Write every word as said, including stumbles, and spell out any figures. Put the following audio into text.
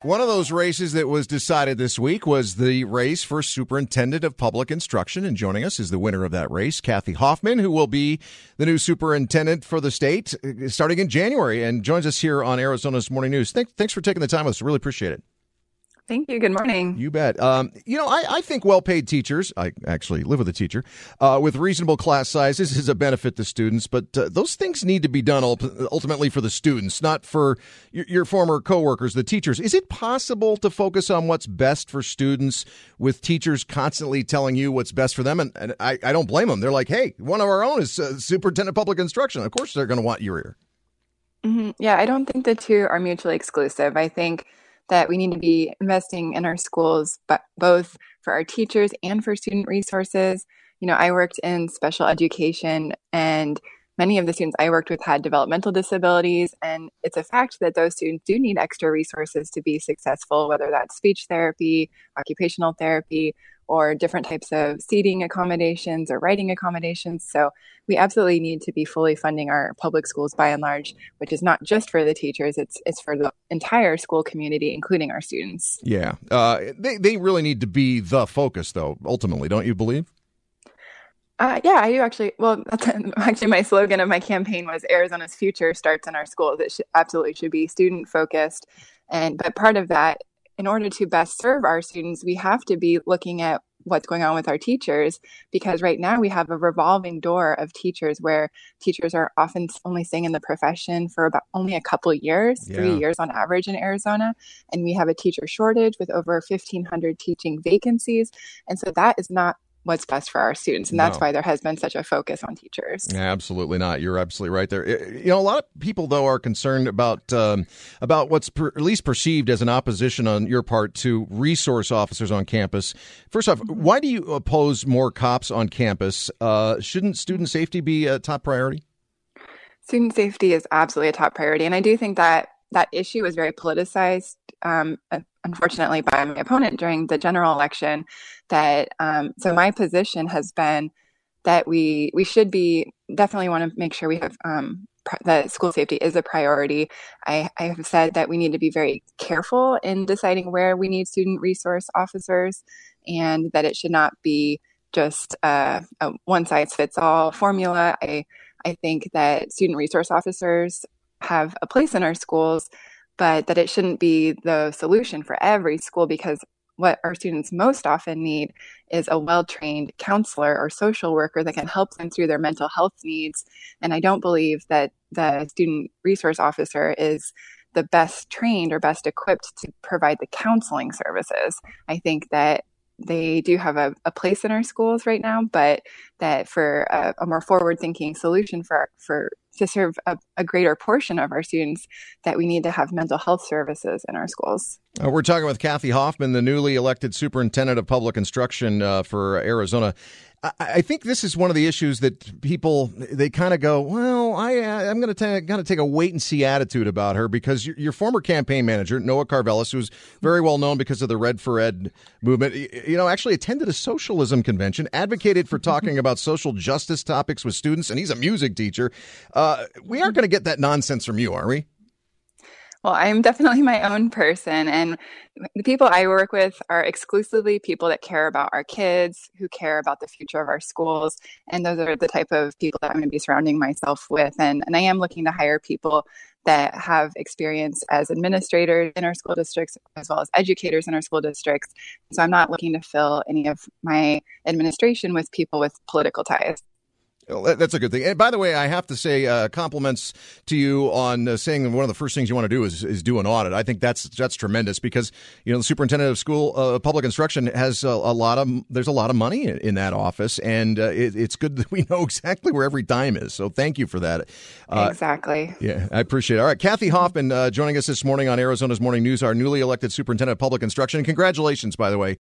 One of those races that was decided this week was the race for Superintendent of Public Instruction. And joining us is the winner of that race, Kathy Hoffman, who will be the new superintendent for the state starting in January and joins us here on Arizona's Morning News. Thanks, thanks for taking the time with us. Really appreciate it. Thank you. Good morning. You bet. Um, you know, I, I think well-paid teachers, I actually live with a teacher, uh, with reasonable class sizes is a benefit to students, but uh, those things need to be done ultimately for the students, not for your, your former coworkers, the teachers. Is it possible to focus on what's best for students with teachers constantly telling you what's best for them? And, and I, I don't blame them. They're like, hey, one of our own is uh, Superintendent of Public Instruction. Of course they're going to want your ear. Mm-hmm. Yeah, I don't think the two are mutually exclusive. I think that we need to be investing in our schools, but both for our teachers and for student resources. You know, I worked in special education, and many of the students I worked with had developmental disabilities, and it's a fact that those students do need extra resources to be successful, whether that's speech therapy, occupational therapy, or different types of seating accommodations or writing accommodations. So we absolutely need to be fully funding our public schools by and large, which is not just for the teachers, it's it's for the entire school community, including our students. Yeah, uh, they, they really need to be the focus, though, ultimately, don't you believe? Uh, yeah, I do actually. Well, that's actually my slogan of my campaign was Arizona's future starts in our schools. It should, absolutely should be student focused. And but part of that, in order to best serve our students, we have to be looking at what's going on with our teachers, because right now we have a revolving door of teachers where teachers are often only staying in the profession for about only a couple of years, yeah. three years on average in Arizona. And we have a teacher shortage with over fifteen hundred teaching vacancies. And so that is not what's best for our students. And that's no. why there has been such a focus on teachers. Absolutely not. You're absolutely right there. You know, a lot of people, though, are concerned about um, about what's per, at least perceived as an opposition on your part to resource officers on campus. First off, why do you oppose more cops on campus? Uh, shouldn't student safety be a top priority? Student safety is absolutely a top priority. And I do think that that issue is very politicized, um, unfortunately, by my opponent during the general election. That um, so my position has been that we we should be definitely want to make sure we have um, pr- that school safety is a priority. I, I have said that we need to be very careful in deciding where we need student resource officers, and that it should not be just uh, a one size fits all formula. I I think that student resource officers have a place in our schools, but that it shouldn't be the solution for every school, because what our students most often need is a well-trained counselor or social worker that can help them through their mental health needs. And I don't believe that the student resource officer is the best trained or best equipped to provide the counseling services. I think that they do have a, a place in our schools right now, but that for a, a more forward-thinking solution for for to serve a, a greater portion of our students, that we need to have mental health services in our schools. Uh, we're talking with Kathy Hoffman, the newly elected superintendent of public instruction uh, for Arizona. I, I think this is one of the issues that people, they kind of go, well, I, uh, I'm going to got to take a wait and see attitude about her, because your, your former campaign manager, Noah Carvelis, who's very well known because of the Red for Ed movement, you know, actually attended a socialism convention, advocated for talking about social justice topics with students, and he's a music teacher. Uh, we aren't going to get that nonsense from you, are we? Well, I'm definitely my own person, and the people I work with are exclusively people that care about our kids, who care about the future of our schools, and those are the type of people that I'm going to be surrounding myself with. And, and I am looking to hire people that have experience as administrators in our school districts, as well as educators in our school districts. So I'm not looking to fill any of my administration with people with political ties. Well, that's a good thing. And by the way, I have to say uh, compliments to you on uh, saying one of the first things you want to do is, is do an audit. I think that's that's tremendous, because, you know, the superintendent of school uh, public instruction has a, a lot of there's a lot of money in, in that office, and uh, it, it's good that we know exactly where every dime is. So thank you for that. Uh, exactly. Yeah, I appreciate it. All right, Kathy Hoffman uh, joining us this morning on Arizona's Morning News, our newly elected superintendent of public instruction. And congratulations, by the way.